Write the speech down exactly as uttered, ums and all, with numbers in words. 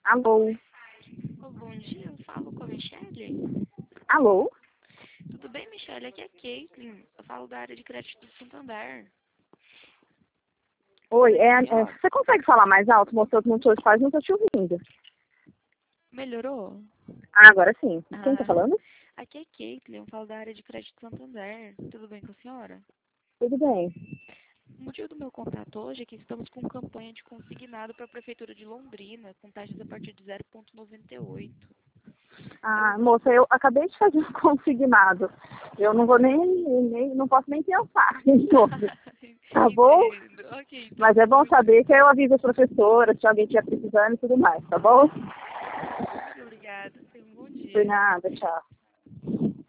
Alô? Oh, bom dia, eu falo com a Michele. Alô? Tudo bem, Michele? Aqui é a Caitlin. Eu falo da área de crédito do Santander. Tudo Oi, bem com é, a é, senhora? você consegue falar mais alto, moço? Eu não tô, quase não tô te ouvindo. Melhorou? Ah, agora sim. Quem tá Ah, falando? aqui é a Caitlin, eu falo da área de crédito do Santander. Tudo bem com a senhora? Tudo bem. O motivo do meu contato hoje é que estamos com campanha de consignado para a Prefeitura de Londrina, com taxas a partir de zero vírgula noventa e oito. Ah, Eu... moça, eu acabei de fazer um consignado. Eu não vou nem, nem não posso nem pensar em novo. Tá bom? Entendo. Ok, então, Mas é bom muito, saber que eu aviso as professoras se alguém estiver precisando e tudo mais, tá bom? muito obrigada. Tenha um bom Por dia. nada, tchau.